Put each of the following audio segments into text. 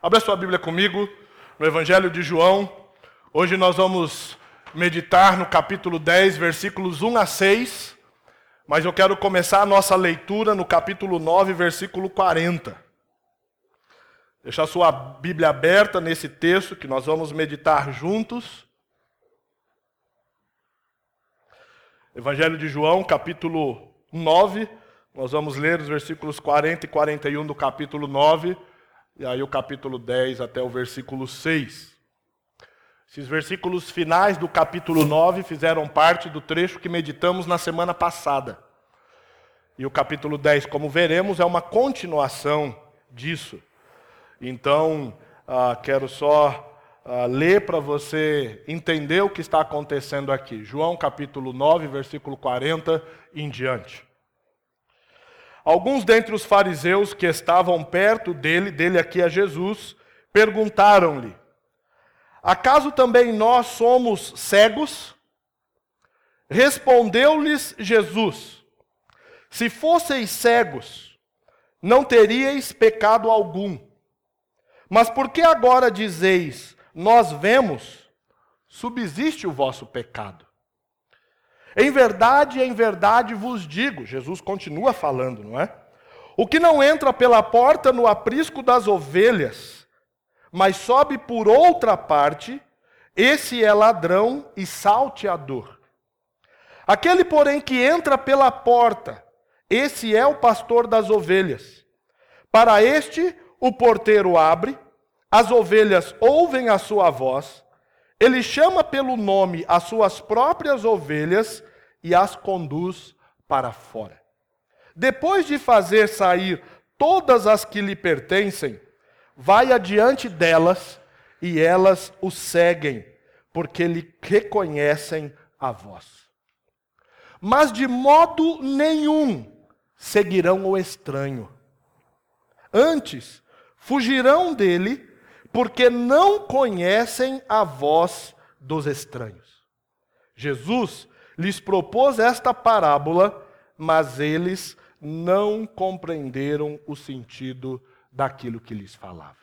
Abra sua Bíblia comigo, no Evangelho de João. Hoje nós vamos meditar no capítulo 10, versículos 1 a 6. Mas eu quero começar a nossa leitura no capítulo 9, versículo 40. Deixa a sua Bíblia aberta nesse texto que nós vamos meditar juntos. Evangelho de João, capítulo 9. Nós vamos ler os versículos 40 e 41 do capítulo 9. E aí o capítulo 10 até o versículo 6. Esses versículos finais do capítulo 9 fizeram parte do trecho que meditamos na semana passada. E o capítulo 10, como veremos, é uma continuação disso. Então, quero só ler para você entender o que está acontecendo aqui. João capítulo 9, versículo 40 em diante. Alguns dentre os fariseus que estavam perto dele aqui é Jesus, perguntaram-lhe: acaso também nós somos cegos? Respondeu-lhes Jesus: se fosseis cegos, não teríeis pecado algum. Mas por que agora dizeis, nós vemos, subsiste o vosso pecado? Em verdade vos digo, Jesus continua falando, não é? O que não entra pela porta no aprisco das ovelhas, mas sobe por outra parte, esse é ladrão e salteador. Aquele, porém, que entra pela porta, esse é o pastor das ovelhas. Para este, o porteiro abre, as ovelhas ouvem a sua voz, ele chama pelo nome as suas próprias ovelhas e as conduz para fora. Depois de fazer sair todas as que lhe pertencem, vai adiante delas e elas o seguem, porque lhe reconhecem a voz. Mas de modo nenhum seguirão o estranho. Antes, fugirão dele, porque não conhecem a voz dos estranhos. Jesus lhes propôs esta parábola, mas eles não compreenderam o sentido daquilo que lhes falava.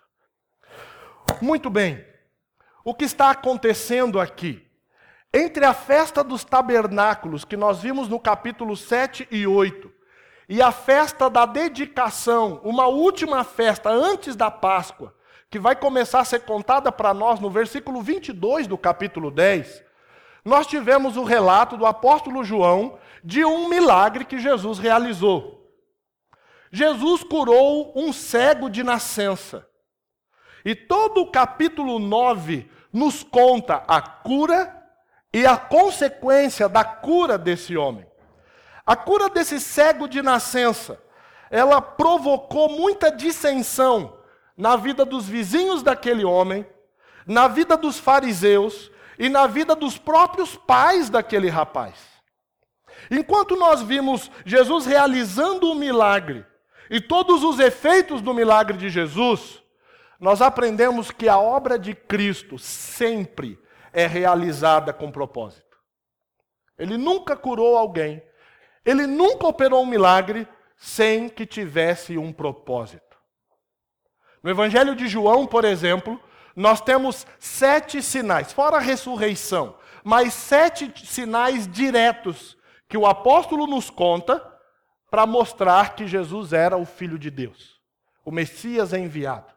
Muito bem, o que está acontecendo aqui? Entre a festa dos tabernáculos, que nós vimos no capítulo 7 e 8, e a festa da dedicação, uma última festa antes da Páscoa, que vai começar a ser contada para nós no versículo 22 do capítulo 10, nós tivemos o relato do apóstolo João de um milagre que Jesus realizou. Jesus curou um cego de nascença. E todo o capítulo 9 nos conta a cura e a consequência da cura desse homem. A cura desse cego de nascença, ela provocou muita dissensão na vida dos vizinhos daquele homem, na vida dos fariseus e na vida dos próprios pais daquele rapaz. Enquanto nós vimos Jesus realizando o milagre e todos os efeitos do milagre de Jesus, nós aprendemos que a obra de Cristo sempre é realizada com propósito. Ele nunca curou alguém, ele nunca operou um milagre sem que tivesse um propósito. No Evangelho de João, por exemplo, nós temos 7 sinais, fora a ressurreição, mas 7 sinais diretos que o apóstolo nos conta para mostrar que Jesus era o Filho de Deus, o Messias enviado.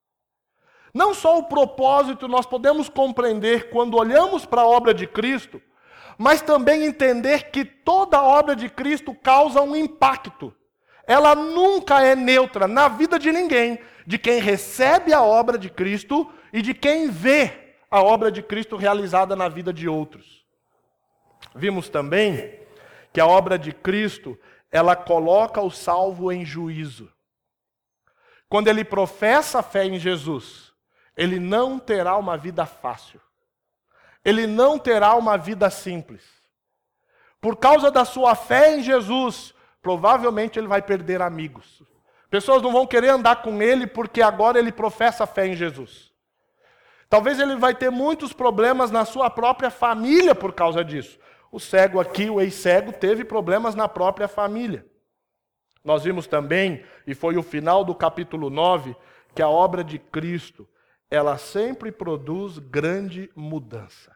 Não só o propósito nós podemos compreender quando olhamos para a obra de Cristo, mas também entender que toda a obra de Cristo causa um impacto. Ela nunca é neutra na vida de ninguém, de quem recebe a obra de Cristo e de quem vê a obra de Cristo realizada na vida de outros. Vimos também que a obra de Cristo, ela coloca o salvo em juízo. Quando ele professa a fé em Jesus, ele não terá uma vida fácil. Ele não terá uma vida simples. Por causa da sua fé em Jesus, provavelmente ele vai perder amigos. Pessoas não vão querer andar com ele porque agora ele professa a fé em Jesus. Talvez ele vai ter muitos problemas na sua própria família por causa disso. O cego aqui, o ex-cego, teve problemas na própria família. Nós vimos também, e foi o final do capítulo 9, que a obra de Cristo, ela sempre produz grande mudança.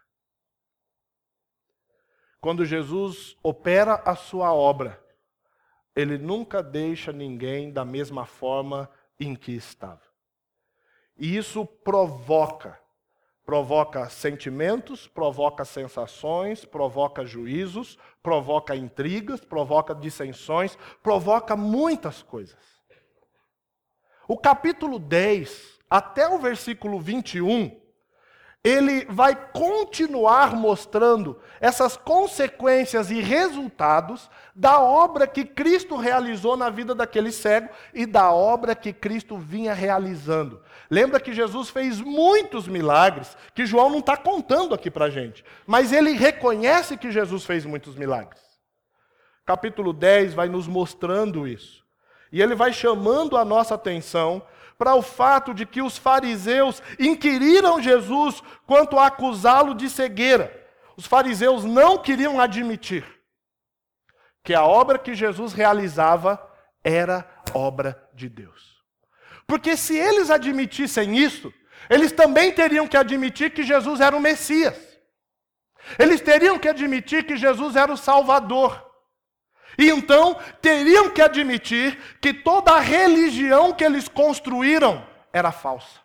Quando Jesus opera a sua obra, ele nunca deixa ninguém da mesma forma em que estava. E isso provoca sentimentos, provoca sensações, provoca juízos, provoca intrigas, provoca dissensões, provoca muitas coisas. O capítulo 10, até o versículo 21, ele vai continuar mostrando essas consequências e resultados da obra que Cristo realizou na vida daquele cego e da obra que Cristo vinha realizando. Lembra que Jesus fez muitos milagres, que João não está contando aqui para a gente, mas ele reconhece que Jesus fez muitos milagres. Capítulo 10 vai nos mostrando isso. E ele vai chamando a nossa atenção para o fato de que os fariseus inquiriram Jesus quanto a acusá-lo de cegueira. Os fariseus não queriam admitir que a obra que Jesus realizava era obra de Deus. Porque se eles admitissem isso, eles também teriam que admitir que Jesus era o Messias. Eles teriam que admitir que Jesus era o Salvador. E então teriam que admitir que toda a religião que eles construíram era falsa.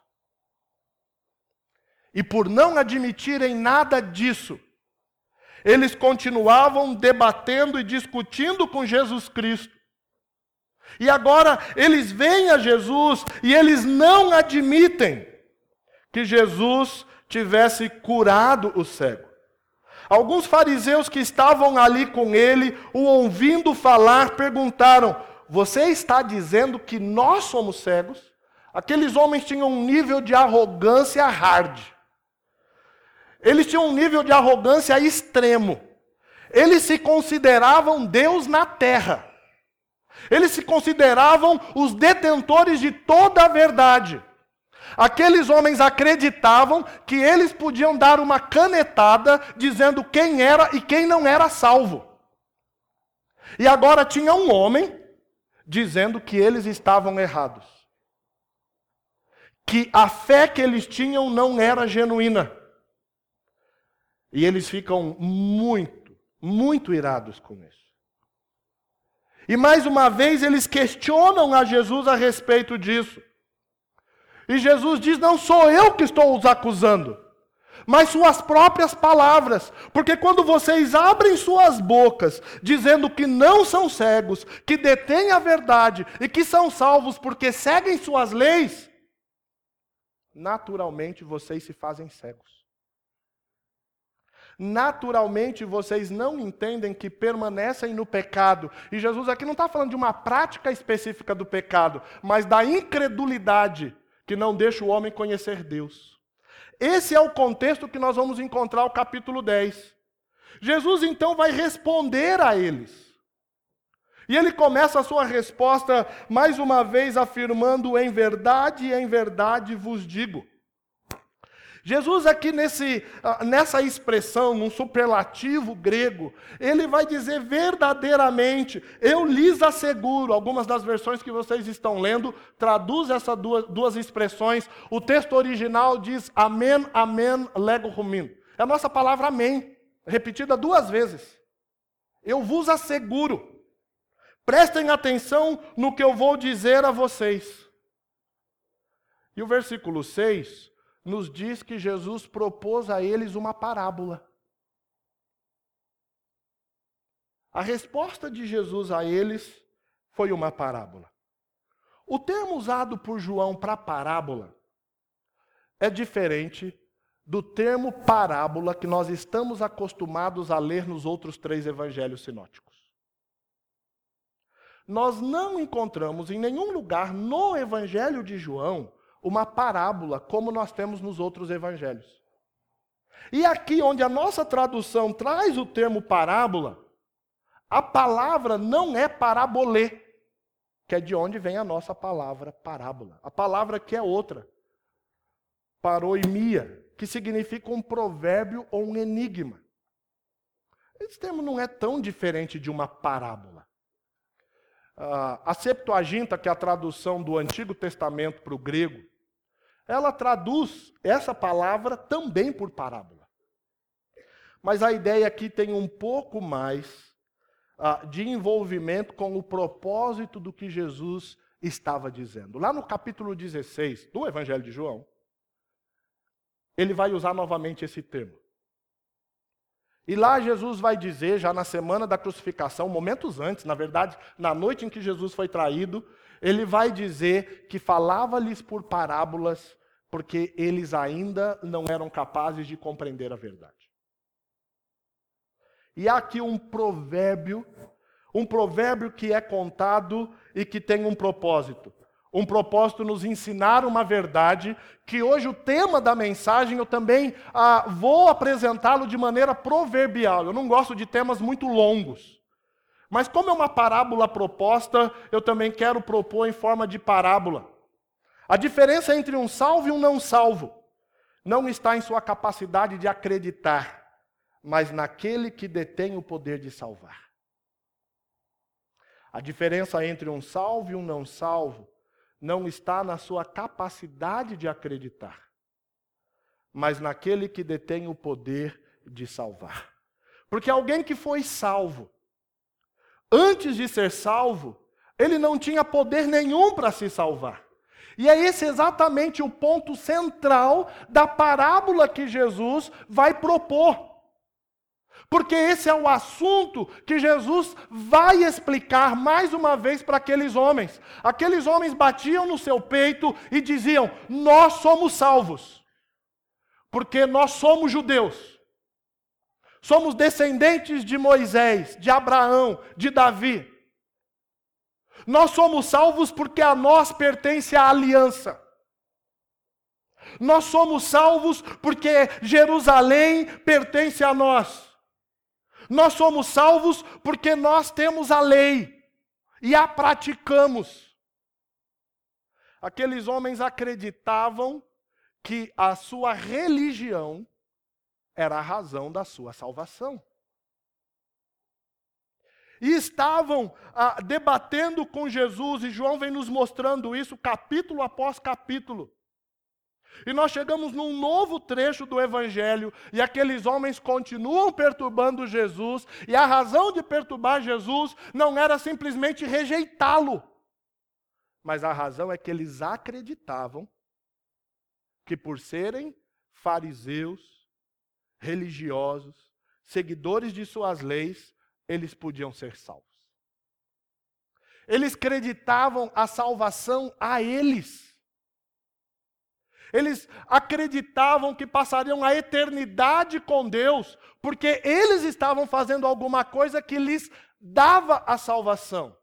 E por não admitirem nada disso, eles continuavam debatendo e discutindo com Jesus Cristo. E agora eles vêm a Jesus e eles não admitem que Jesus tivesse curado o cego. Alguns fariseus que estavam ali com ele, o ouvindo falar, perguntaram: você está dizendo que nós somos cegos? Aqueles homens tinham um nível de arrogância hard. Eles tinham um nível de arrogância extremo. Eles se consideravam Deus na terra. Eles se consideravam os detentores de toda a verdade. Aqueles homens acreditavam que eles podiam dar uma canetada dizendo quem era e quem não era salvo. E agora tinha um homem dizendo que eles estavam errados. Que a fé que eles tinham não era genuína. E eles ficam muito irados com isso. E mais uma vez eles questionam a Jesus a respeito disso. E Jesus diz: não sou eu que estou os acusando, mas suas próprias palavras. Porque quando vocês abrem suas bocas, dizendo que não são cegos, que detêm a verdade e que são salvos porque seguem suas leis, naturalmente vocês se fazem cegos. Naturalmente vocês não entendem que permanecem no pecado. E Jesus aqui não está falando de uma prática específica do pecado, mas da incredulidade que não deixa o homem conhecer Deus. Esse é o contexto que nós vamos encontrar no capítulo 10. Jesus então vai responder a eles. E ele começa a sua resposta mais uma vez afirmando: em verdade vos digo. Jesus aqui nessa expressão, num superlativo grego, ele vai dizer verdadeiramente, eu lhes asseguro. Algumas das versões que vocês estão lendo traduz essas duas expressões. O texto original diz amen, amen, lego rumin. É a nossa palavra amém, repetida 2 vezes. Eu vos asseguro. Prestem atenção no que eu vou dizer a vocês. E o versículo 6 nos diz que Jesus propôs a eles uma parábola. A resposta de Jesus a eles foi uma parábola. O termo usado por João para parábola é diferente do termo parábola que nós estamos acostumados a ler nos outros 3 evangelhos sinóticos. Nós não encontramos em nenhum lugar no evangelho de João uma parábola como nós temos nos outros evangelhos. E aqui onde a nossa tradução traz o termo parábola, a palavra não é parabolê, que é de onde vem a nossa palavra parábola. A palavra que é outra, paroimia, que significa um provérbio ou um enigma. Esse termo não é tão diferente de uma parábola. A Septuaginta, que é a tradução do Antigo Testamento para o grego, ela traduz essa palavra também por parábola. Mas a ideia aqui tem um pouco mais de envolvimento com o propósito do que Jesus estava dizendo. Lá no capítulo 16 do Evangelho de João, ele vai usar novamente esse termo. E lá Jesus vai dizer, já na semana da crucificação, momentos antes, na verdade, na noite em que Jesus foi traído, ele vai dizer que falava-lhes por parábolas, porque eles ainda não eram capazes de compreender a verdade. E há aqui um provérbio que é contado e que tem um propósito. Um propósito nos ensinar uma verdade, que hoje o tema da mensagem eu também vou apresentá-lo de maneira proverbial. Eu não gosto de temas muito longos. Mas como é uma parábola proposta, eu também quero propor em forma de parábola. A diferença entre um salvo e um não salvo não está em sua capacidade de acreditar, mas naquele que detém o poder de salvar. A diferença entre um salvo e um não salvo não está na sua capacidade de acreditar, mas naquele que detém o poder de salvar. Porque alguém que foi salvo, antes de ser salvo, ele não tinha poder nenhum para se salvar. E é esse exatamente o ponto central da parábola que Jesus vai propor. Porque esse é o assunto que Jesus vai explicar mais uma vez para aqueles homens. Aqueles homens batiam no seu peito e diziam: nós somos salvos, porque nós somos judeus. Somos descendentes de Moisés, de Abraão, de Davi. Nós somos salvos porque a nós pertence a aliança. Nós somos salvos porque Jerusalém pertence a nós. Nós somos salvos porque nós temos a lei e a praticamos. Aqueles homens acreditavam que a sua religião era a razão da sua salvação. E estavam debatendo com Jesus, e João vem nos mostrando isso capítulo após capítulo. E nós chegamos num novo trecho do Evangelho, e aqueles homens continuam perturbando Jesus, e a razão de perturbar Jesus não era simplesmente rejeitá-lo, mas a razão é que eles acreditavam que por serem fariseus, religiosos, seguidores de suas leis, eles podiam ser salvos. Eles acreditavam a salvação a eles. Eles acreditavam que passariam a eternidade com Deus, porque eles estavam fazendo alguma coisa que lhes dava a salvação.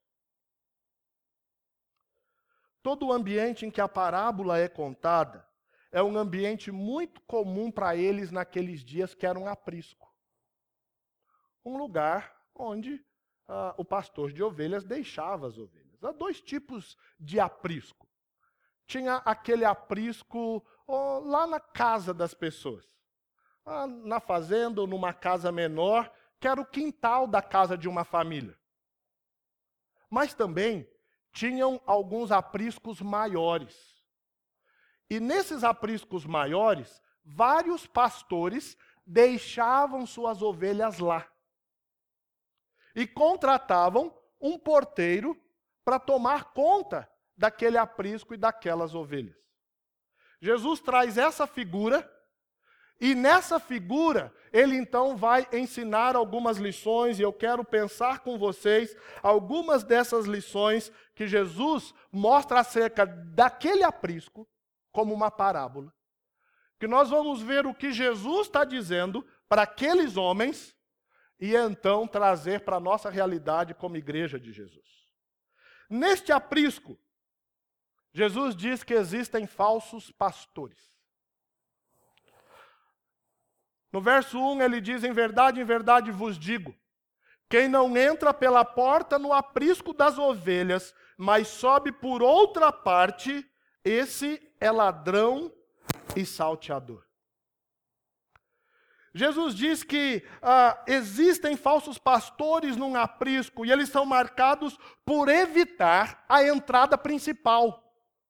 Todo o ambiente em que a parábola é contada é um ambiente muito comum para eles naqueles dias, que era um aprisco. Um lugar onde o pastor de ovelhas deixava as ovelhas. Há dois tipos de aprisco. Tinha aquele aprisco lá na casa das pessoas. Na fazenda ou numa casa menor, que era o quintal da casa de uma família. Mas também tinham alguns apriscos maiores. E nesses apriscos maiores, vários pastores deixavam suas ovelhas lá. E contratavam um porteiro para tomar conta daquele aprisco e daquelas ovelhas. Jesus traz essa figura, e nessa figura, ele então vai ensinar algumas lições, e eu quero pensar com vocês algumas dessas lições que Jesus mostra acerca daquele aprisco, como uma parábola. Que nós vamos ver o que Jesus está dizendo para aqueles homens, e então trazer para a nossa realidade como igreja de Jesus. Neste aprisco, Jesus diz que existem falsos pastores. No verso 1 ele diz: em verdade vos digo, quem não entra pela porta no aprisco das ovelhas, mas sobe por outra parte, esse é ladrão e salteador. Jesus diz que existem falsos pastores num aprisco e eles são marcados por evitar a entrada principal.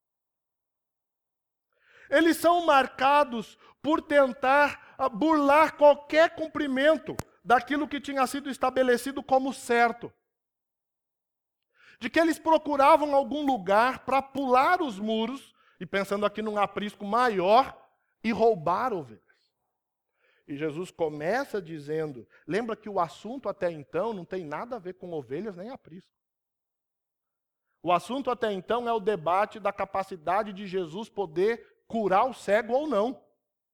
Eles são marcados por tentar burlar qualquer cumprimento daquilo que tinha sido estabelecido como certo. De que eles procuravam algum lugar para pular os muros, e pensando aqui num aprisco maior, e roubar ovelhas. E Jesus começa dizendo, lembra que o assunto até então não tem nada a ver com ovelhas nem aprisco. O assunto até então é o debate da capacidade de Jesus poder curar o cego ou não.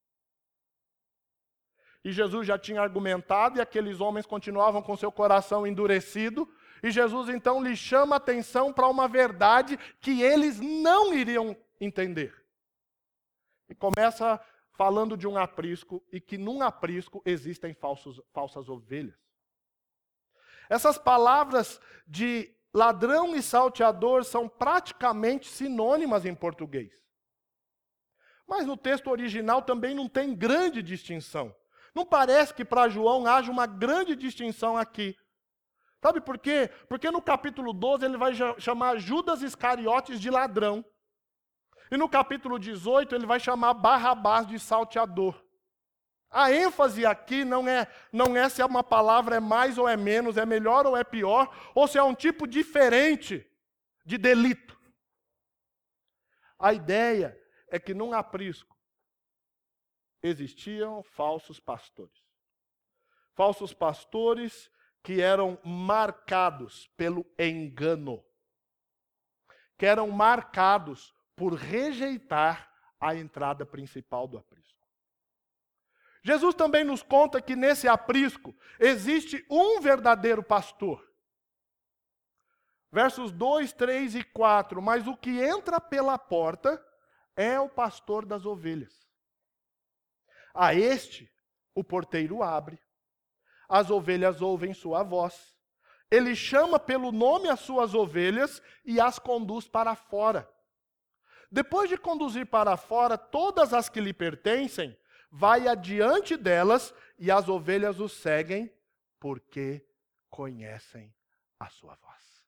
E Jesus já tinha argumentado e aqueles homens continuavam com seu coração endurecido. E Jesus então lhe chama a atenção para uma verdade que eles não iriam entender. E começa falando de um aprisco e que num aprisco existem falsas ovelhas. Essas palavras de ladrão e salteador são praticamente sinônimas em português. Mas no texto original também não tem grande distinção. Não parece que para João haja uma grande distinção aqui. Sabe por quê? Porque no capítulo 12 ele vai chamar Judas Iscariotes de ladrão. E no capítulo 18 ele vai chamar Barrabás de salteador. A ênfase aqui não é se uma palavra é mais ou é menos, é melhor ou é pior, ou se é um tipo diferente de delito. A ideia é que num aprisco existiam falsos pastores. Falsos pastores que eram marcados pelo engano. Que eram marcados por rejeitar a entrada principal do aprisco. Jesus também nos conta que nesse aprisco existe um verdadeiro pastor. Versos 2, 3 e 4. Mas o que entra pela porta é o pastor das ovelhas. A este, o porteiro abre. As ovelhas ouvem sua voz. Ele chama pelo nome as suas ovelhas e as conduz para fora. Depois de conduzir para fora todas as que lhe pertencem, vai adiante delas e as ovelhas o seguem porque conhecem a sua voz.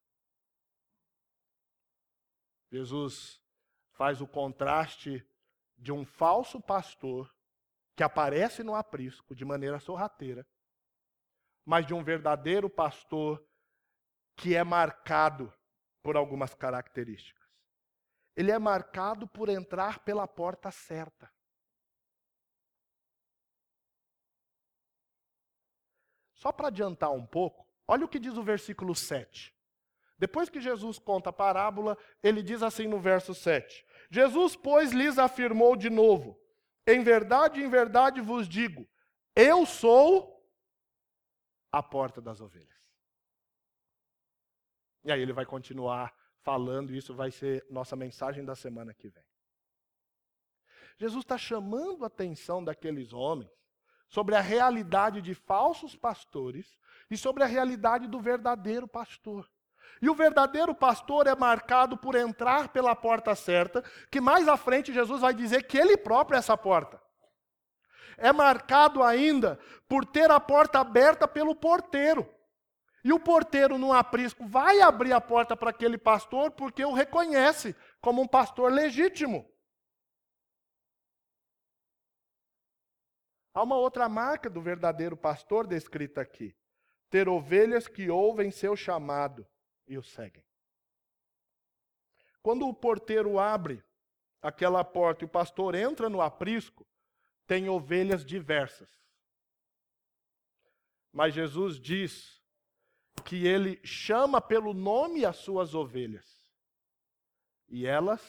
Jesus faz o contraste de um falso pastor que aparece no aprisco de maneira sorrateira, mas de um verdadeiro pastor que é marcado por algumas características. Ele é marcado por entrar pela porta certa. Só para adiantar um pouco, olha o que diz o versículo 7. Depois que Jesus conta a parábola, ele diz assim no verso 7. Jesus, pois, lhes afirmou de novo, em verdade vos digo, eu sou a porta das ovelhas. E aí ele vai continuar falando, e isso vai ser nossa mensagem da semana que vem. Jesus está chamando a atenção daqueles homens sobre a realidade de falsos pastores e sobre a realidade do verdadeiro pastor. E o verdadeiro pastor é marcado por entrar pela porta certa, que mais à frente Jesus vai dizer que ele próprio é essa porta. É marcado ainda por ter a porta aberta pelo porteiro. E o porteiro no aprisco vai abrir a porta para aquele pastor porque o reconhece como um pastor legítimo. Há uma outra marca do verdadeiro pastor descrita aqui. Ter ovelhas que ouvem seu chamado e o seguem. Quando o porteiro abre aquela porta e o pastor entra no aprisco, tem ovelhas diversas. Mas Jesus diz que ele chama pelo nome as suas ovelhas. E elas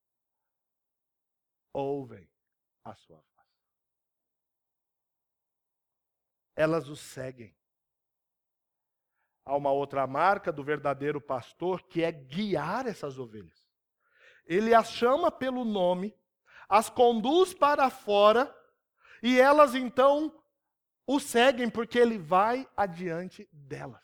ouvem a sua voz. Elas o seguem. Há uma outra marca do verdadeiro pastor que é guiar essas ovelhas. Ele as chama pelo nome, as conduz para fora e elas então o seguem porque ele vai adiante delas.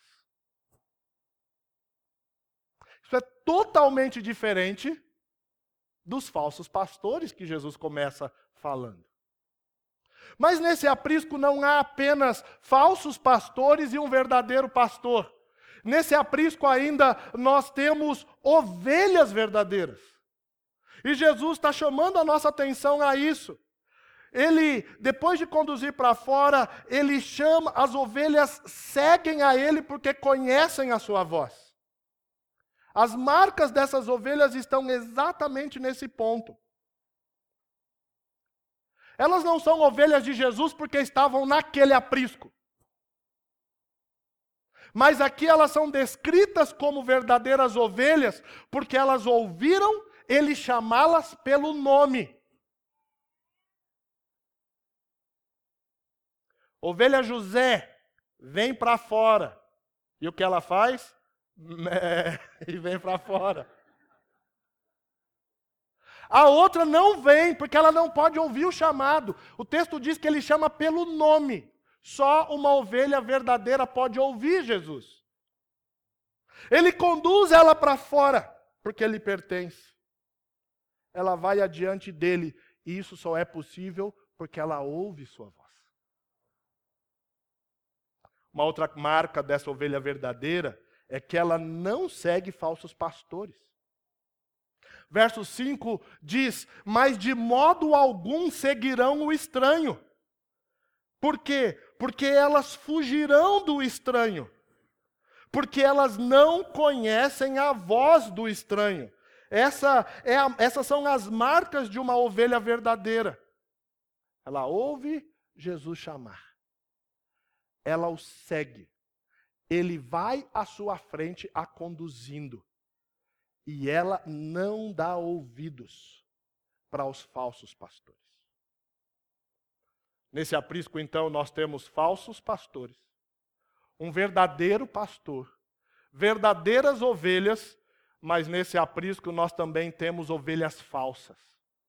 Isso é totalmente diferente dos falsos pastores que Jesus começa falando. Mas nesse aprisco não há apenas falsos pastores e um verdadeiro pastor. Nesse aprisco ainda nós temos ovelhas verdadeiras. E Jesus está chamando a nossa atenção a isso. Ele, depois de conduzir para fora, ele chama, as ovelhas seguem a ele porque conhecem a sua voz. As marcas dessas ovelhas estão exatamente nesse ponto. Elas não são ovelhas de Jesus porque estavam naquele aprisco. Mas aqui elas são descritas como verdadeiras ovelhas porque elas ouviram ele chamá-las pelo nome. Ovelha José, vem para fora. E o que ela faz? E vem para fora. A outra não vem, porque ela não pode ouvir o chamado. O texto diz que ele chama pelo nome. Só uma ovelha verdadeira pode ouvir Jesus. Ele conduz ela para fora, porque lhe pertence. Ela vai adiante dele, e isso só é possível porque ela ouve sua voz. Uma outra marca dessa ovelha verdadeira é que ela não segue falsos pastores. Verso 5 diz: mas de modo algum seguirão o estranho. Por quê? Porque elas fugirão do estranho. Porque elas não conhecem a voz do estranho. Essas são as marcas de uma ovelha verdadeira. Ela ouve Jesus chamar. Ela o segue. Ele vai à sua frente a conduzindo. E ela não dá ouvidos para os falsos pastores. Nesse aprisco, então, nós temos falsos pastores, um verdadeiro pastor, verdadeiras ovelhas, mas nesse aprisco nós também temos ovelhas falsas.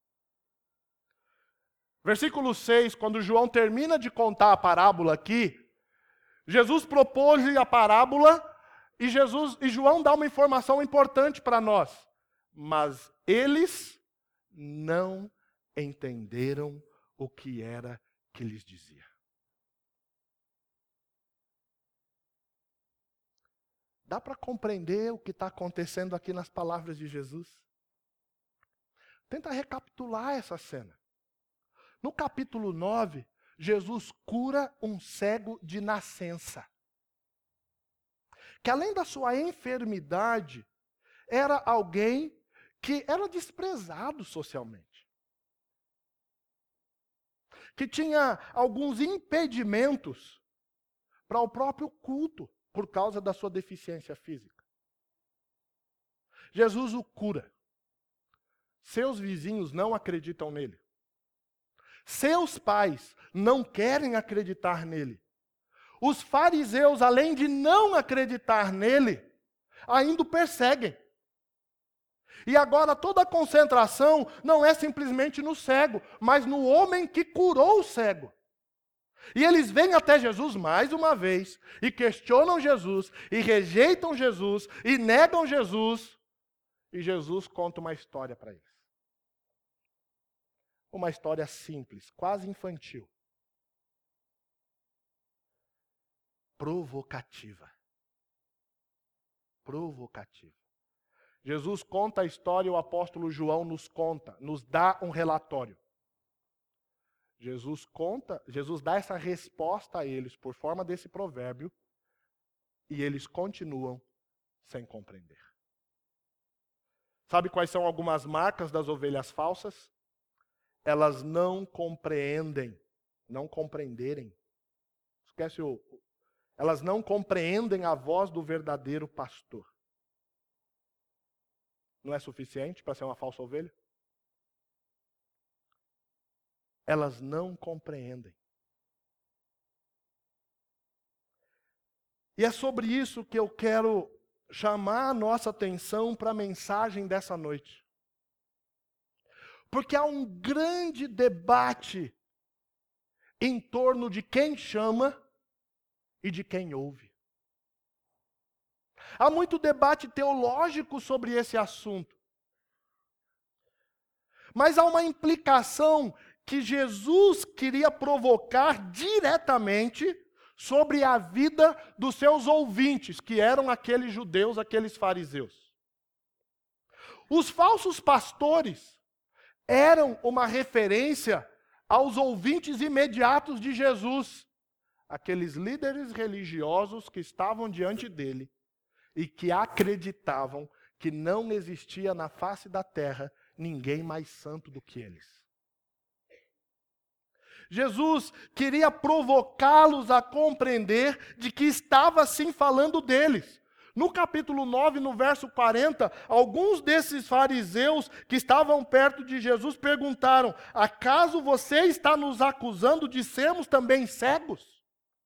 Versículo 6, quando João termina de contar a parábola aqui, Jesus propôs-lhe a parábola e João dá uma informação importante para nós. Mas eles não entenderam o que era que lhes dizia. Dá para compreender o que está acontecendo aqui nas palavras de Jesus? Tenta recapitular essa cena. No capítulo 9, Jesus cura um cego de nascença. Que além da sua enfermidade, era alguém que era desprezado socialmente. Que tinha alguns impedimentos para o próprio culto, por causa da sua deficiência física. Jesus o cura. Seus vizinhos não acreditam nele. Seus pais não querem acreditar nele. Os fariseus, além de não acreditar nele, ainda o perseguem. E agora toda a concentração não é simplesmente no cego, mas no homem que curou o cego. E eles vêm até Jesus mais uma vez, e questionam Jesus, e rejeitam Jesus, e negam Jesus. E Jesus conta uma história para eles. Uma história simples, quase infantil. Provocativa. Provocativa. Jesus conta a história, o apóstolo João nos dá um relatório. Jesus dá essa resposta a eles por forma desse provérbio, e eles continuam sem compreender. Sabe quais são algumas marcas das ovelhas falsas? Elas não compreendem, não compreenderem. Esquece elas não compreendem a voz do verdadeiro pastor. Não é suficiente para ser uma falsa ovelha? Elas não compreendem. E é sobre isso que eu quero chamar a nossa atenção para a mensagem dessa noite. Porque há um grande debate em torno de quem chama e de quem ouve. Há muito debate teológico sobre esse assunto. Mas há uma implicação que Jesus queria provocar diretamente sobre a vida dos seus ouvintes, que eram aqueles judeus, aqueles fariseus. Os falsos pastores eram uma referência aos ouvintes imediatos de Jesus, aqueles líderes religiosos que estavam diante dele e que acreditavam que não existia na face da terra ninguém mais santo do que eles. Jesus queria provocá-los a compreender de que estava sim falando deles. No capítulo 9, no verso 40, alguns desses fariseus que estavam perto de Jesus perguntaram: acaso você está nos acusando de sermos também cegos?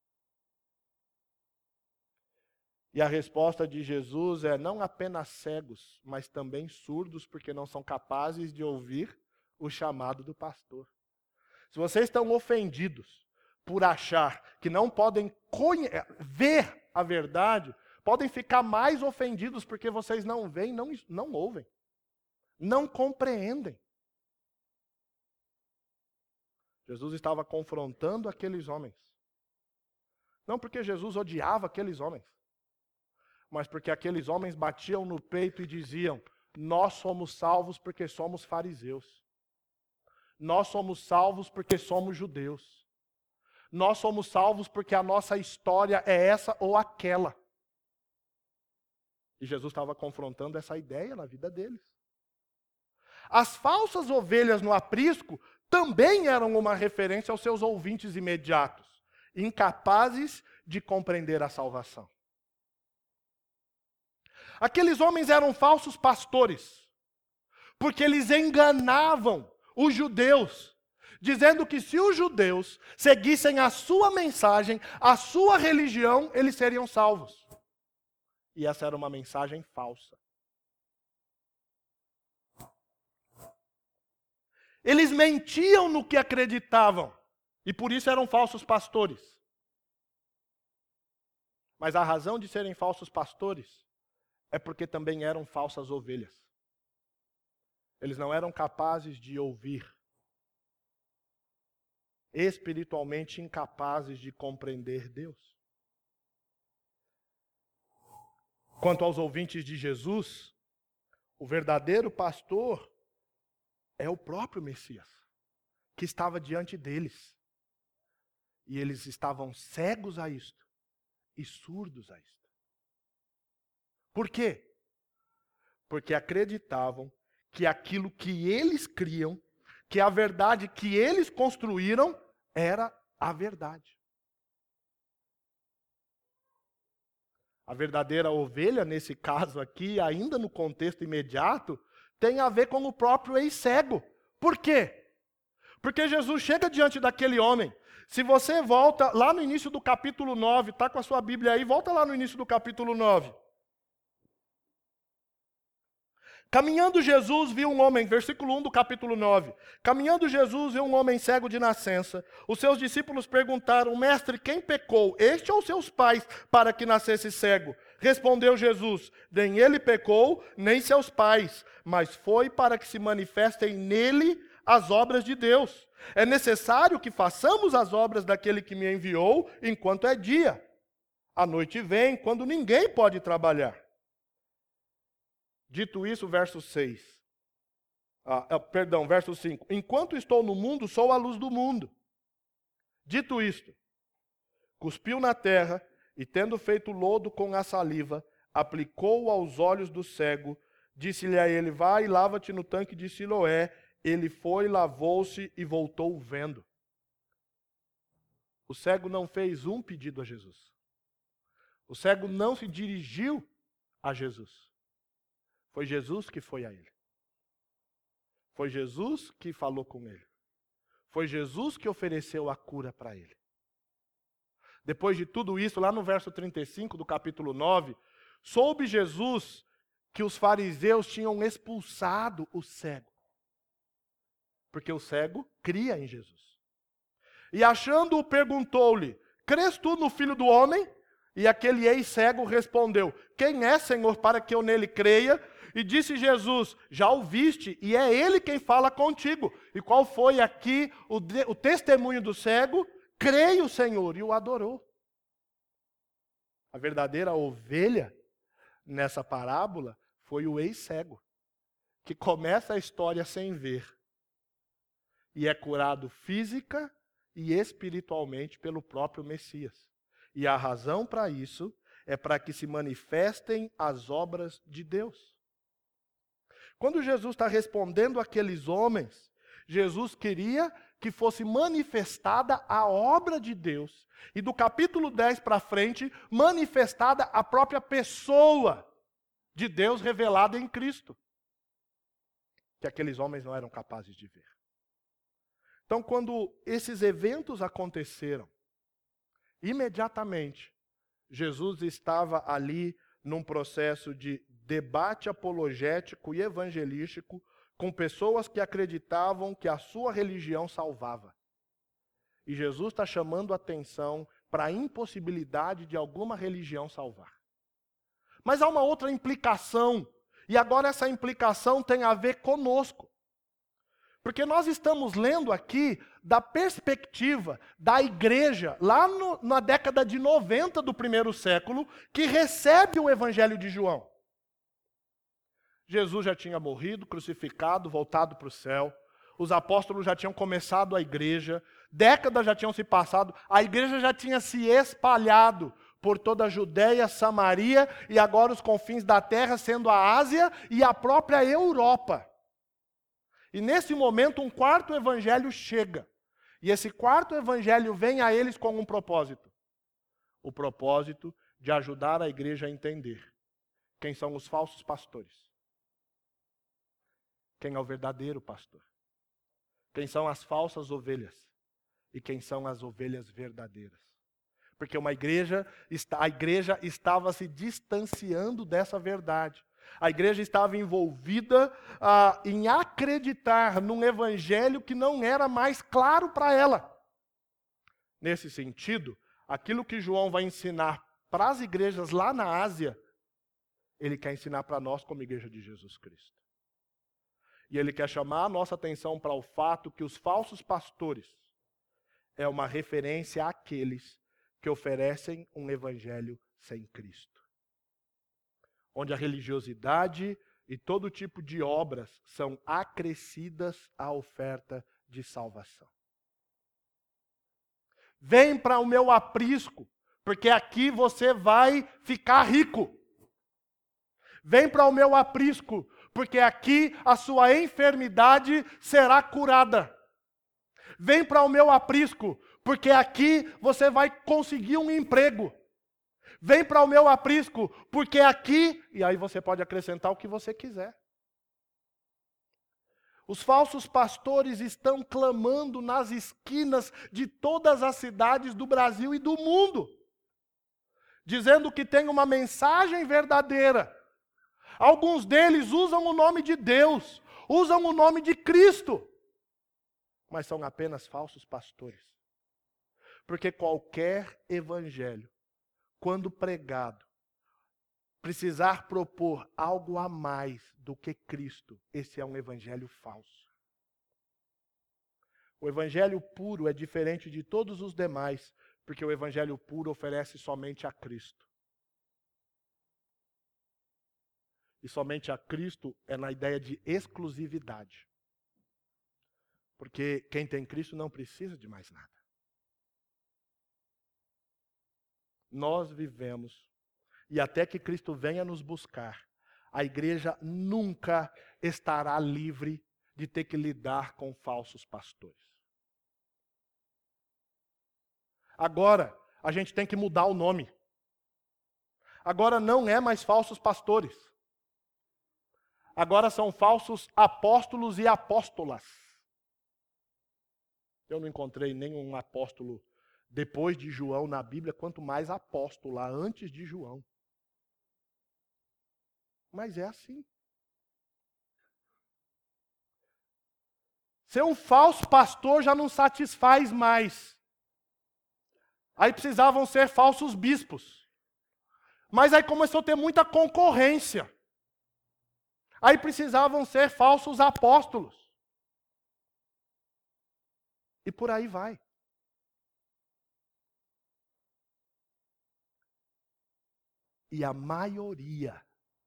E a resposta de Jesus é: não apenas cegos, mas também surdos, porque não são capazes de ouvir o chamado do pastor. Se vocês estão ofendidos por achar que não podem ver a verdade, podem ficar mais ofendidos porque vocês não veem, não ouvem, não compreendem. Jesus estava confrontando aqueles homens. Não porque Jesus odiava aqueles homens, mas porque aqueles homens batiam no peito e diziam: nós somos salvos porque somos fariseus. Nós somos salvos porque somos judeus. Nós somos salvos porque a nossa história é essa ou aquela. E Jesus estava confrontando essa ideia na vida deles. As falsas ovelhas no aprisco também eram uma referência aos seus ouvintes imediatos, incapazes de compreender a salvação. Aqueles homens eram falsos pastores, porque eles enganavam os judeus, dizendo que se os judeus seguissem a sua mensagem, a sua religião, eles seriam salvos. E essa era uma mensagem falsa. Eles mentiam no que acreditavam, e por isso eram falsos pastores. Mas a razão de serem falsos pastores é porque também eram falsas ovelhas. Eles não eram capazes de ouvir, espiritualmente incapazes de compreender Deus. Quanto aos ouvintes de Jesus, o verdadeiro pastor é o próprio Messias, que estava diante deles. E eles estavam cegos a isto e surdos a isto. Por quê? Porque acreditavam que aquilo que eles criam, que a verdade que eles construíram, era a verdade. A verdadeira ovelha, nesse caso aqui, ainda no contexto imediato, tem a ver com o próprio ex-cego. Por quê? Porque Jesus chega diante daquele homem. Se você volta lá no início do capítulo 9, está com a sua Bíblia aí, volta lá no início do capítulo 9. Caminhando Jesus viu um homem, versículo 1 do capítulo 9. Caminhando Jesus viu um homem cego de nascença. Os seus discípulos perguntaram: mestre, quem pecou, este ou seus pais, para que nascesse cego? Respondeu Jesus: nem ele pecou, nem seus pais, mas foi para que se manifestem nele as obras de Deus. É necessário que façamos as obras daquele que me enviou enquanto é dia. A noite vem, quando ninguém pode trabalhar. Dito isso, verso 5. Enquanto estou no mundo, sou a luz do mundo. Dito isto, cuspiu na terra e, tendo feito lodo com a saliva, aplicou-o aos olhos do cego. Disse-lhe a ele: vai e lava-te no tanque de Siloé. Ele foi, lavou-se e voltou vendo. O cego não fez um pedido a Jesus. O cego não se dirigiu a Jesus. Foi Jesus que foi a ele. Foi Jesus que falou com ele. Foi Jesus que ofereceu a cura para ele. Depois de tudo isso, lá no verso 35 do capítulo 9, soube Jesus que os fariseus tinham expulsado o cego. Porque o cego cria em Jesus. E achando-o, perguntou-lhe: crês tu no Filho do Homem? E aquele ex-cego respondeu: quem é, Senhor, para que eu nele creia? E disse Jesus: já ouviste, e é ele quem fala contigo. E qual foi aqui o testemunho do cego? Creio, Senhor, e o adorou. A verdadeira ovelha nessa parábola foi o ex-cego, que começa a história sem ver e é curado física e espiritualmente pelo próprio Messias. E a razão para isso é para que se manifestem as obras de Deus. Quando Jesus está respondendo àqueles homens, Jesus queria que fosse manifestada a obra de Deus. E do capítulo 10 para frente, manifestada a própria pessoa de Deus revelada em Cristo, que aqueles homens não eram capazes de ver. Então, quando esses eventos aconteceram, imediatamente, Jesus estava ali num processo de debate apologético e evangelístico com pessoas que acreditavam que a sua religião salvava. E Jesus está chamando atenção para a impossibilidade de alguma religião salvar. Mas há uma outra implicação, e agora essa implicação tem a ver conosco. Porque nós estamos lendo aqui da perspectiva da igreja, lá na década de 90 do primeiro século, que recebe o evangelho de João. Jesus já tinha morrido, crucificado, voltado para o céu. Os apóstolos já tinham começado a igreja, décadas já tinham se passado, a igreja já tinha se espalhado por toda a Judéia, Samaria e agora os confins da terra, sendo a Ásia e a própria Europa. E nesse momento um quarto evangelho chega. E esse quarto evangelho vem a eles com um propósito. O propósito de ajudar a igreja a entender quem são os falsos pastores. Quem é o verdadeiro pastor. Quem são as falsas ovelhas. E quem são as ovelhas verdadeiras. Porque a igreja estava se distanciando dessa verdade. A igreja estava envolvida em acreditar num evangelho que não era mais claro para ela. Nesse sentido, aquilo que João vai ensinar para as igrejas lá na Ásia, ele quer ensinar para nós como igreja de Jesus Cristo. E ele quer chamar a nossa atenção para o fato que os falsos pastores é uma referência àqueles que oferecem um evangelho sem Cristo. Onde a religiosidade e todo tipo de obras são acrescidas à oferta de salvação. Vem para o meu aprisco, porque aqui você vai ficar rico. Vem para o meu aprisco, porque aqui a sua enfermidade será curada. Vem para o meu aprisco, porque aqui você vai conseguir um emprego. Vem para o meu aprisco, porque aqui... E aí você pode acrescentar o que você quiser. Os falsos pastores estão clamando nas esquinas de todas as cidades do Brasil e do mundo, dizendo que tem uma mensagem verdadeira. Alguns deles usam o nome de Deus, usam o nome de Cristo, mas são apenas falsos pastores. Porque qualquer evangelho, quando pregado, precisar propor algo a mais do que Cristo, esse é um evangelho falso. O evangelho puro é diferente de todos os demais, porque o evangelho puro oferece somente a Cristo. E somente a Cristo é na ideia de exclusividade. Porque quem tem Cristo não precisa de mais nada. Nós vivemos, e até que Cristo venha nos buscar, a igreja nunca estará livre de ter que lidar com falsos pastores. Agora, a gente tem que mudar o nome. Agora não é mais falsos pastores. Agora são falsos apóstolos e apóstolas. Eu não encontrei nenhum apóstolo depois de João na Bíblia, quanto mais apóstolo lá antes de João. Mas é assim. Ser um falso pastor já não satisfaz mais. Aí precisavam ser falsos bispos. Mas aí começou a ter muita concorrência. Aí precisavam ser falsos apóstolos. E por aí vai. E a maioria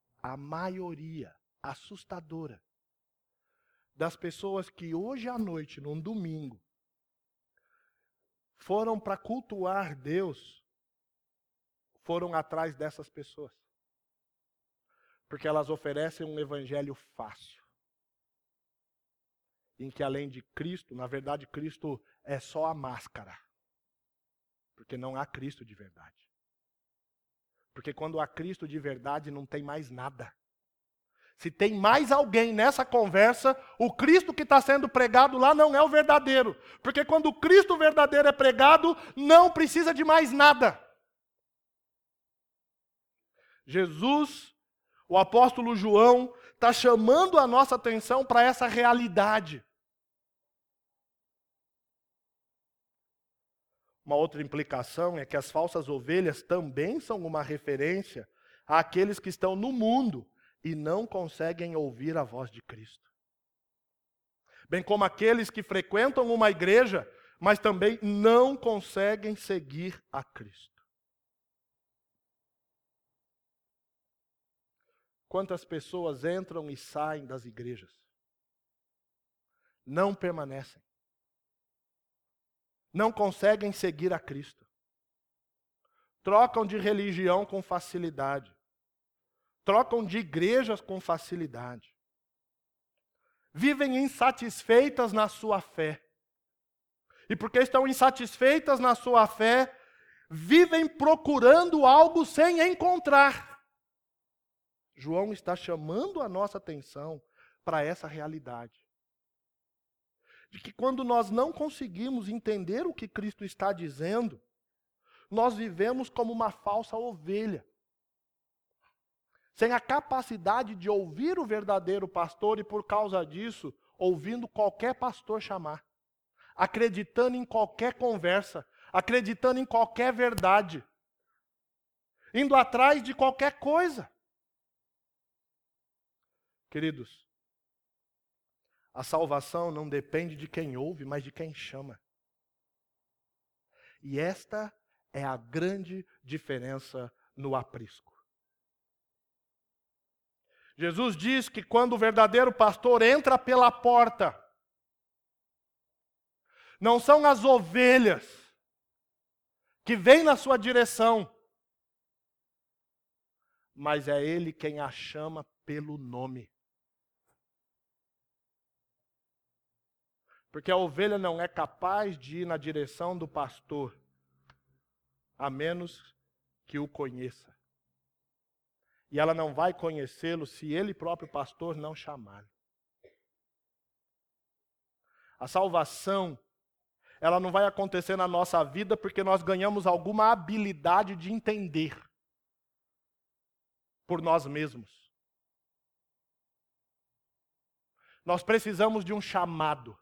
assustadora, das pessoas que hoje à noite, num domingo, foram para cultuar Deus, foram atrás dessas pessoas. Porque elas oferecem um evangelho fácil. Em que além de Cristo, na verdade Cristo é só a máscara. Porque não há Cristo de verdade. Porque quando há Cristo de verdade não tem mais nada. Se tem mais alguém nessa conversa, o Cristo que está sendo pregado lá não é o verdadeiro. Porque quando o Cristo verdadeiro é pregado, não precisa de mais nada. Jesus, o apóstolo João, está chamando a nossa atenção para essa realidade. Uma outra implicação é que as falsas ovelhas também são uma referência àqueles que estão no mundo e não conseguem ouvir a voz de Cristo. Bem como aqueles que frequentam uma igreja, mas também não conseguem seguir a Cristo. Quantas pessoas entram e saem das igrejas? Não permanecem. Não conseguem seguir a Cristo. Trocam de religião com facilidade. Trocam de igrejas com facilidade. Vivem insatisfeitas na sua fé. E porque estão insatisfeitas na sua fé, vivem procurando algo sem encontrar. João está chamando a nossa atenção para essa realidade. De que quando nós não conseguimos entender o que Cristo está dizendo, nós vivemos como uma falsa ovelha. Sem a capacidade de ouvir o verdadeiro pastor e, por causa disso, ouvindo qualquer pastor chamar. Acreditando em qualquer conversa. Acreditando em qualquer verdade. Indo atrás de qualquer coisa. Queridos, a salvação não depende de quem ouve, mas de quem chama. E esta é a grande diferença no aprisco. Jesus diz que quando o verdadeiro pastor entra pela porta, não são as ovelhas que vêm na sua direção, mas é ele quem a chama pelo nome. Porque a ovelha não é capaz de ir na direção do pastor, a menos que o conheça. E ela não vai conhecê-lo se ele próprio pastor não chamar. A salvação, ela não vai acontecer na nossa vida porque nós ganhamos alguma habilidade de entender por nós mesmos. Nós precisamos de um chamado.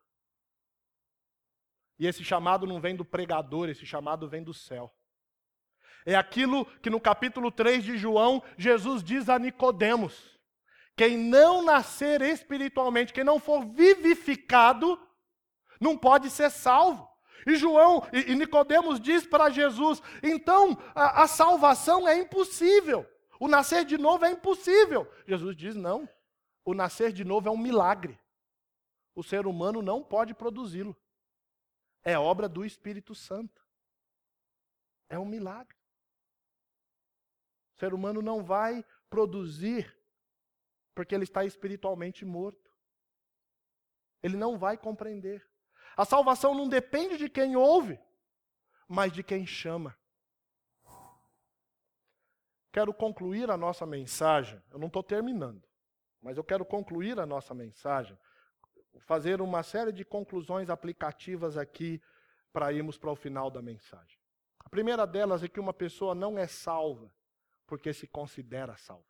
E esse chamado não vem do pregador, esse chamado vem do céu. É aquilo que no capítulo 3 de João, Jesus diz a Nicodemos: quem não nascer espiritualmente, quem não for vivificado, não pode ser salvo. E Nicodemos diz para Jesus: então a salvação é impossível. O nascer de novo é impossível. Jesus diz: não, o nascer de novo é um milagre. O ser humano não pode produzi-lo. É obra do Espírito Santo. É um milagre. O ser humano não vai produzir porque ele está espiritualmente morto. Ele não vai compreender. A salvação não depende de quem ouve, mas de quem chama. Quero concluir a nossa mensagem. Eu não estou terminando, mas eu quero concluir a nossa mensagem. Fazer uma série de conclusões aplicativas aqui para irmos para o final da mensagem. A primeira delas é que uma pessoa não é salva porque se considera salva.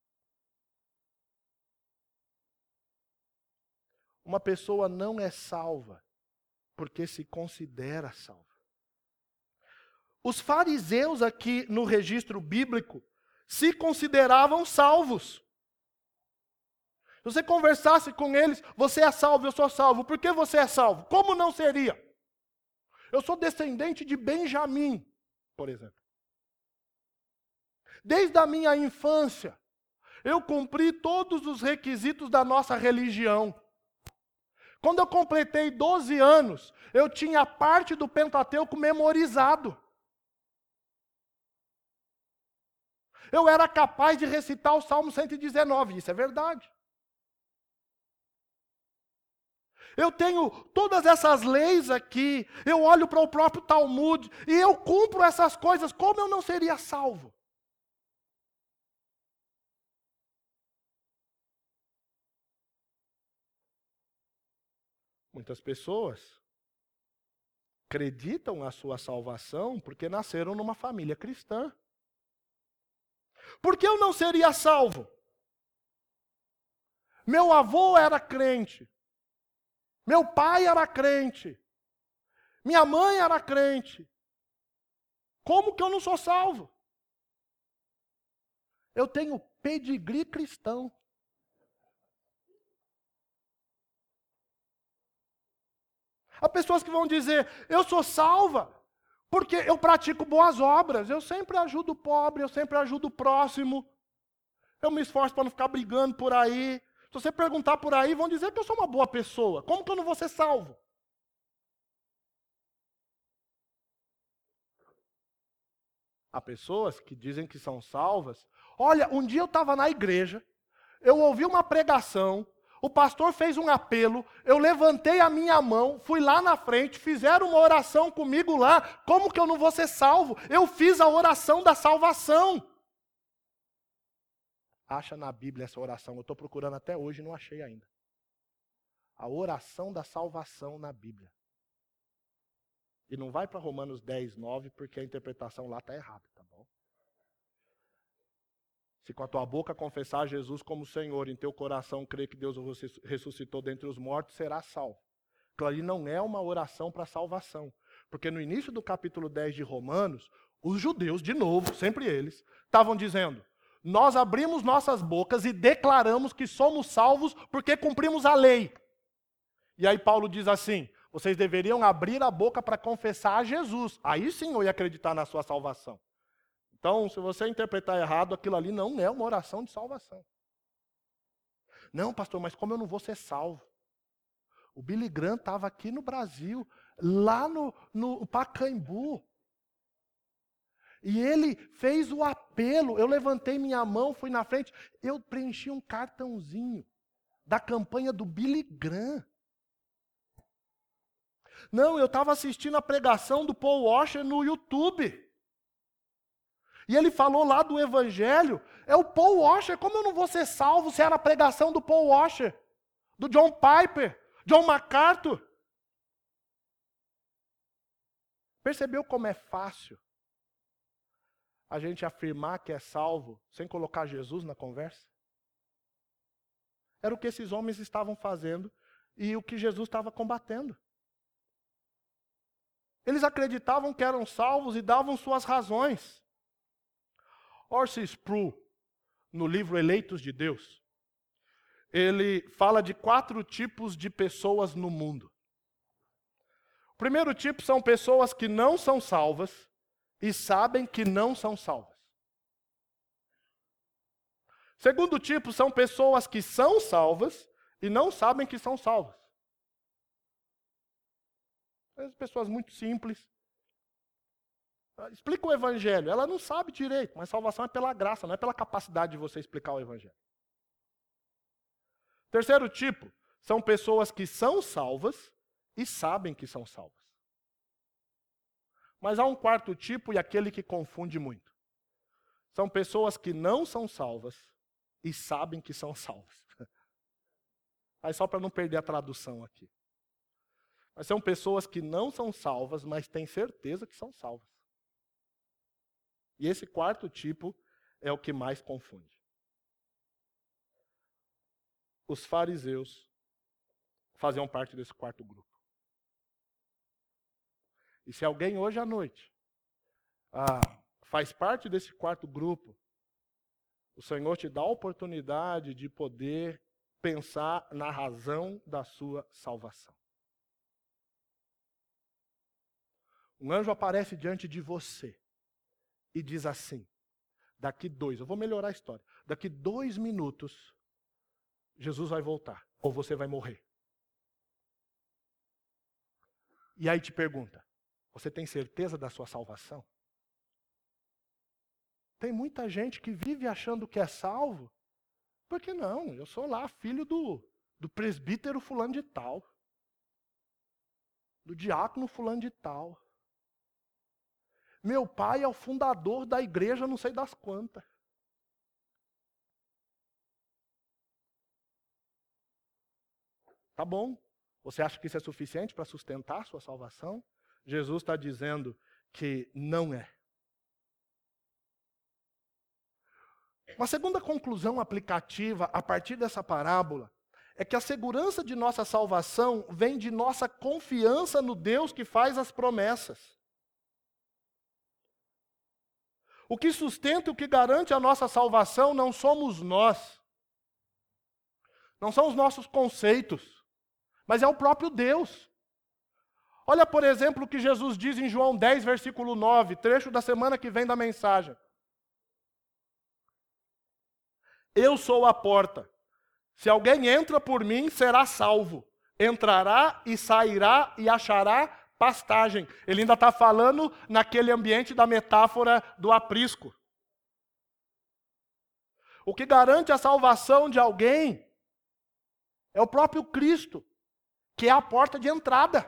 Uma pessoa não é salva porque se considera salva. Os fariseus aqui no registro bíblico se consideravam salvos. Se você conversasse com eles, você é salvo, eu sou salvo. Por que você é salvo? Como não seria? Eu sou descendente de Benjamim, por exemplo. Desde a minha infância, eu cumpri todos os requisitos da nossa religião. Quando eu completei 12 anos, eu tinha parte do Pentateuco memorizado. Eu era capaz de recitar o Salmo 119, isso é verdade. Eu tenho todas essas leis aqui, eu olho para o próprio Talmud, e eu cumpro essas coisas, como eu não seria salvo? Muitas pessoas acreditam a sua salvação porque nasceram numa família cristã. Por que eu não seria salvo? Meu avô era crente. Meu pai era crente. Minha mãe era crente. Como que eu não sou salvo? Eu tenho pedigree cristão. Há pessoas que vão dizer, eu sou salva porque eu pratico boas obras. Eu sempre ajudo o pobre, eu sempre ajudo o próximo. Eu me esforço para não ficar brigando por aí. Se você perguntar por aí, vão dizer que eu sou uma boa pessoa. Como que eu não vou ser salvo? Há pessoas que dizem que são salvas. Olha, um dia eu estava na igreja, eu ouvi uma pregação, o pastor fez um apelo, eu levantei a minha mão, fui lá na frente, fizeram uma oração comigo lá. Como que eu não vou ser salvo? Eu fiz a oração da salvação. Acha na Bíblia essa oração, eu estou procurando até hoje e não achei ainda. A oração da salvação na Bíblia. E não vai para Romanos 10, 9, porque a interpretação lá está errada, tá bom? Se com a tua boca confessar Jesus como Senhor, em teu coração crer que Deus o ressuscitou dentre os mortos, serás salvo. Aquilo ali não é uma oração para salvação. Porque no início do capítulo 10 de Romanos, os judeus, de novo, sempre eles, estavam dizendo, nós abrimos nossas bocas e declaramos que somos salvos porque cumprimos a lei. E aí Paulo diz assim, vocês deveriam abrir a boca para confessar a Jesus. Aí sim eu ia acreditar na sua salvação. Então, se você interpretar errado, aquilo ali não é uma oração de salvação. Não, pastor, mas como eu não vou ser salvo? O Billy Graham estava aqui no Brasil, lá no Pacaembu. E ele fez o apelo, eu levantei minha mão, fui na frente, eu preenchi um cartãozinho da campanha do Billy Graham. Não, eu estava assistindo a pregação do Paul Washer no YouTube. E ele falou lá do Evangelho, é o Paul Washer, como eu não vou ser salvo se era a pregação do Paul Washer, do John Piper, John MacArthur? Percebeu como é fácil a gente afirmar que é salvo sem colocar Jesus na conversa? Era o que esses homens estavam fazendo e o que Jesus estava combatendo. Eles acreditavam que eram salvos e davam suas razões. R.C. Sproul, no livro Eleitos de Deus, ele fala de 4 tipos de pessoas no mundo. O primeiro tipo são pessoas que não são salvas e sabem que não são salvas. Segundo tipo são pessoas que são salvas e não sabem que são salvas. As pessoas muito simples. Explica o Evangelho. Ela não sabe direito, mas salvação é pela graça, não é pela capacidade de você explicar o Evangelho. Terceiro tipo, são pessoas que são salvas e sabem que são salvas. Mas há um quarto tipo e aquele que confunde muito. São pessoas que não são salvas e sabem que são salvas. Aí só para não perder a tradução aqui. Mas são pessoas que não são salvas, mas têm certeza que são salvas. E esse quarto tipo é o que mais confunde. Os fariseus faziam parte desse quarto grupo. E se alguém hoje à noite faz parte desse quarto grupo, o Senhor te dá a oportunidade de poder pensar na razão da sua salvação. Um anjo aparece diante de você e diz assim, eu vou melhorar a história, daqui 2 minutos, Jesus vai voltar, ou você vai morrer. E aí te pergunta, você tem certeza da sua salvação? Tem muita gente que vive achando que é salvo, porque não, eu sou lá filho do presbítero fulano de tal, do diácono fulano de tal. Meu pai é o fundador da igreja, não sei das quantas. Tá bom, você acha que isso é suficiente para sustentar a sua salvação? Jesus está dizendo que não é. Uma segunda conclusão aplicativa a partir dessa parábola é que a segurança de nossa salvação vem de nossa confiança no Deus que faz as promessas. O que sustenta e o que garante a nossa salvação não somos nós. Não são os nossos conceitos, mas é o próprio Deus. Olha, por exemplo, o que Jesus diz em João 10, versículo 9, trecho da semana que vem da mensagem. Eu sou a porta. Se alguém entra por mim, será salvo. Entrará e sairá e achará pastagem. Ele ainda está falando naquele ambiente da metáfora do aprisco. O que garante a salvação de alguém é o próprio Cristo, que é a porta de entrada.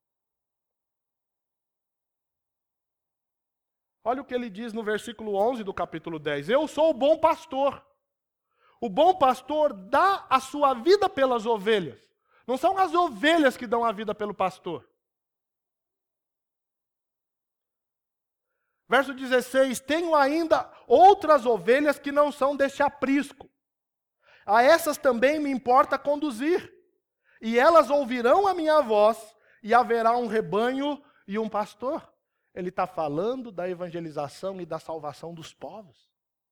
Olha o que ele diz no versículo 11 do capítulo 10. Eu sou o bom pastor. O bom pastor dá a sua vida pelas ovelhas. Não são as ovelhas que dão a vida pelo pastor. Verso 16. Tenho ainda outras ovelhas que não são deste aprisco. A essas também me importa conduzir. E elas ouvirão a minha voz, e haverá um rebanho e um pastor. Ele está falando da evangelização e da salvação dos povos.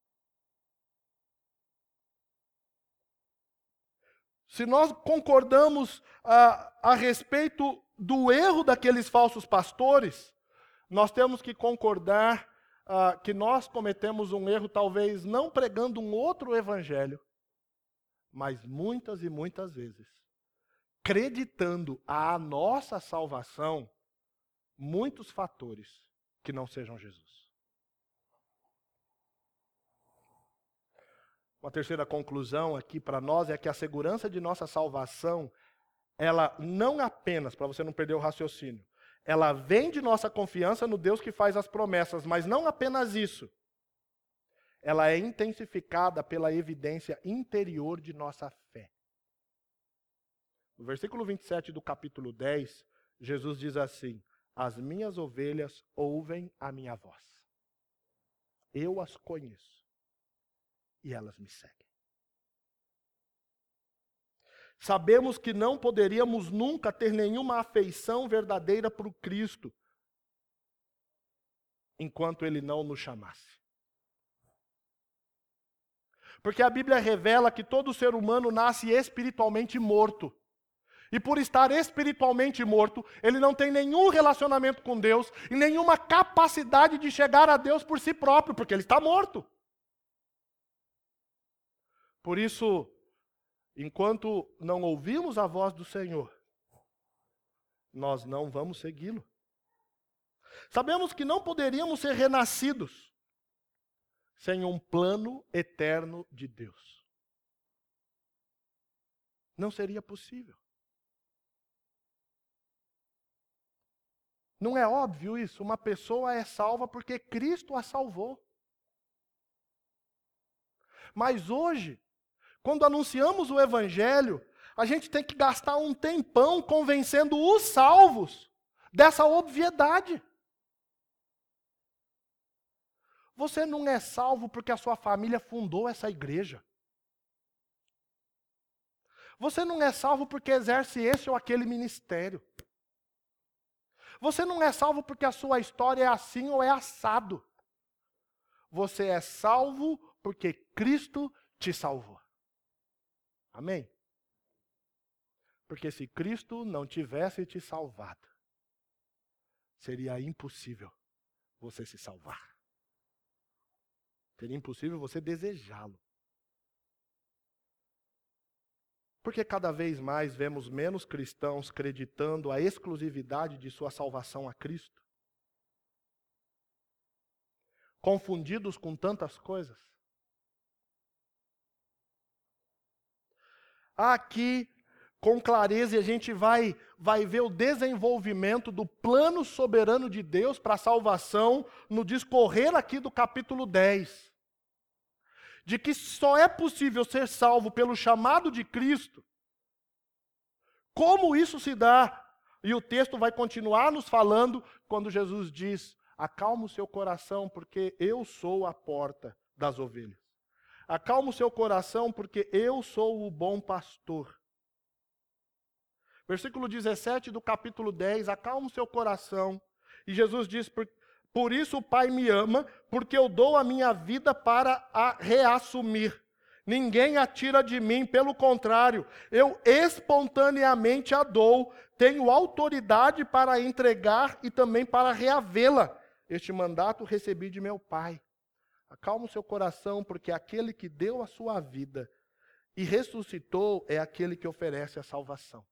Se nós concordamos a respeito do erro daqueles falsos pastores, nós temos que concordar que nós cometemos um erro, talvez não pregando um outro evangelho, mas muitas e muitas vezes, acreditando a nossa salvação, muitos fatores que não sejam Jesus. Uma terceira conclusão aqui para nós é que a segurança de nossa salvação, ela não apenas, para você não perder o raciocínio, ela vem de nossa confiança no Deus que faz as promessas, mas não apenas isso. Ela é intensificada pela evidência interior de nossa fé. No versículo 27 do capítulo 10, Jesus diz assim: as minhas ovelhas ouvem a minha voz. Eu as conheço. E elas me seguem. Sabemos que não poderíamos nunca ter nenhuma afeição verdadeira por Cristo, enquanto Ele não nos chamasse. Porque a Bíblia revela que todo ser humano nasce espiritualmente morto. E por estar espiritualmente morto, ele não tem nenhum relacionamento com Deus e nenhuma capacidade de chegar a Deus por si próprio, porque ele está morto. Por isso, enquanto não ouvimos a voz do Senhor, nós não vamos segui-lo. Sabemos que não poderíamos ser renascidos sem um plano eterno de Deus. Não seria possível. Não é óbvio isso? Uma pessoa é salva porque Cristo a salvou. Mas hoje, quando anunciamos o Evangelho, a gente tem que gastar um tempão convencendo os salvos dessa obviedade. Você não é salvo porque a sua família fundou essa igreja. Você não é salvo porque exerce esse ou aquele ministério. Você não é salvo porque a sua história é assim ou é assado. Você é salvo porque Cristo te salvou. Amém? Porque se Cristo não tivesse te salvado, seria impossível você se salvar. Seria impossível você desejá-lo. Porque cada vez mais vemos menos cristãos acreditando a exclusividade de sua salvação a Cristo, confundidos com tantas coisas. Aqui, com clareza, a gente vai ver o desenvolvimento do plano soberano de Deus para a salvação no discorrer aqui do capítulo 10. De que só é possível ser salvo pelo chamado de Cristo. Como isso se dá? E o texto vai continuar nos falando quando Jesus diz: acalma o seu coração, porque eu sou a porta das ovelhas. Acalma o seu coração, porque eu sou o bom pastor. Versículo 17 do capítulo 10, acalma o seu coração. E Jesus diz: por isso o Pai me ama, porque eu dou a minha vida para a reassumir. Ninguém a tira de mim, pelo contrário, eu espontaneamente a dou. Tenho autoridade para entregar e também para reavê-la. Este mandato recebi de meu Pai. Acalma o seu coração, porque aquele que deu a sua vida e ressuscitou é aquele que oferece a salvação.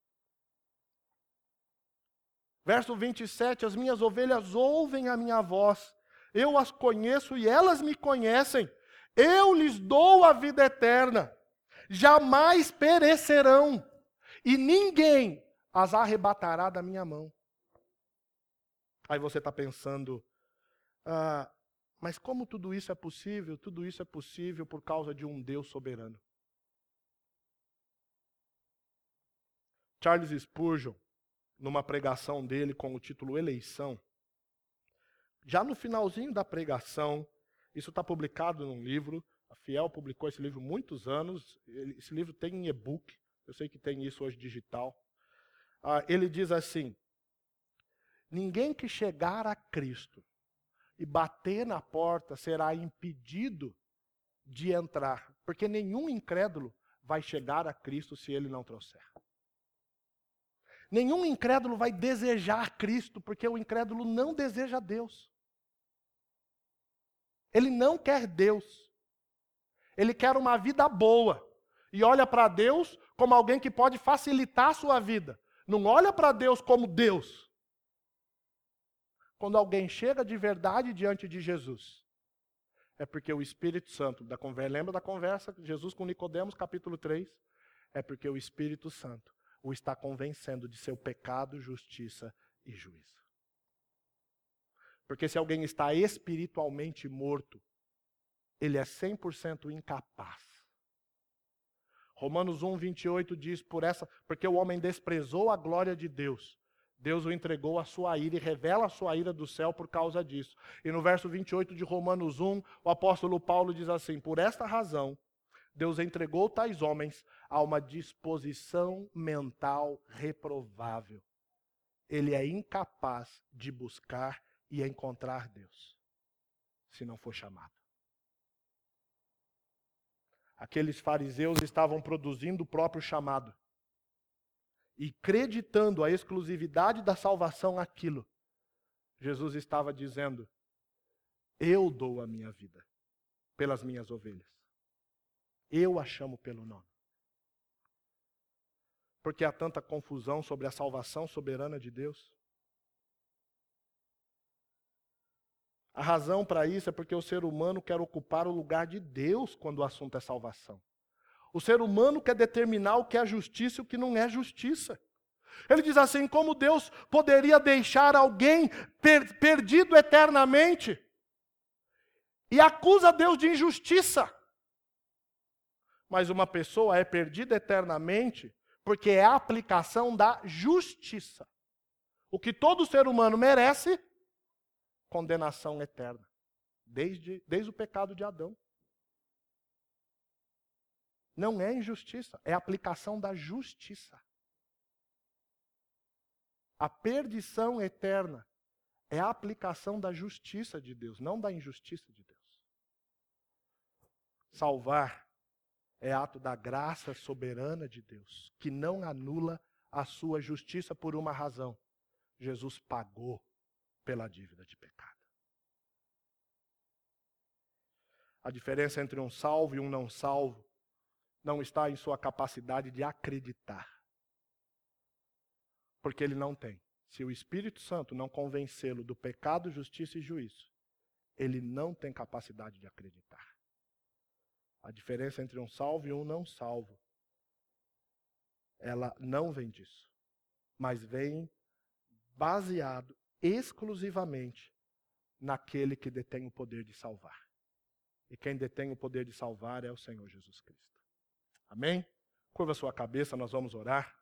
Verso 27, as minhas ovelhas ouvem a minha voz, eu as conheço e elas me conhecem, eu lhes dou a vida eterna, jamais perecerão, e ninguém as arrebatará da minha mão. Aí você está pensando, mas como tudo isso é possível? Tudo isso é possível por causa de um Deus soberano. Charles Spurgeon, numa pregação dele com o título Eleição, já no finalzinho da pregação, isso está publicado num livro, a Fiel publicou esse livro há muitos anos, esse livro tem em e-book, eu sei que tem isso hoje digital. Ele diz assim: ninguém que chegar a Cristo e bater na porta será impedido de entrar, porque nenhum incrédulo vai chegar a Cristo se ele não trouxer. Nenhum incrédulo vai desejar Cristo, porque o incrédulo não deseja Deus. Ele não quer Deus. Ele quer uma vida boa. E olha para Deus como alguém que pode facilitar a sua vida. Não olha para Deus como Deus. Quando alguém chega de verdade diante de Jesus, é porque o Espírito Santo, lembra da conversa de Jesus com Nicodemos, capítulo 3? É porque o Espírito Santo o está convencendo de seu pecado, justiça e juízo. Porque se alguém está espiritualmente morto, ele é 100% incapaz. Romanos 1, 28 diz, porque o homem desprezou a glória de Deus, Deus o entregou à sua ira e revela a sua ira do céu por causa disso. E no verso 28 de Romanos 1, o apóstolo Paulo diz assim: por esta razão, Deus entregou tais homens a uma disposição mental reprovável. Ele é incapaz de buscar e encontrar Deus, se não for chamado. Aqueles fariseus estavam produzindo o próprio chamado e acreditando a exclusividade da salvação àquilo. Jesus estava dizendo: eu dou a minha vida pelas minhas ovelhas. Eu a chamo pelo nome. Porque há tanta confusão sobre a salvação soberana de Deus? A razão para isso é porque o ser humano quer ocupar o lugar de Deus quando o assunto é salvação. O ser humano quer determinar o que é justiça e o que não é justiça. Ele diz assim: como Deus poderia deixar alguém perdido eternamente? E acusa Deus de injustiça. Mas uma pessoa é perdida eternamente porque é a aplicação da justiça. O que todo ser humano merece, condenação eterna. Desde o pecado de Adão. Não é injustiça, é a aplicação da justiça. A perdição eterna é a aplicação da justiça de Deus, não da injustiça de Deus. Salvar é ato da graça soberana de Deus, que não anula a sua justiça por uma razão. Jesus pagou pela dívida de pecado. A diferença entre um salvo e um não salvo não está em sua capacidade de acreditar. Porque ele não tem. Se o Espírito Santo não convencê-lo do pecado, justiça e juízo, ele não tem capacidade de acreditar. A diferença entre um salvo e um não salvo, ela não vem disso, mas vem baseado exclusivamente naquele que detém o poder de salvar. E quem detém o poder de salvar é o Senhor Jesus Cristo. Amém? Curva sua cabeça, nós vamos orar.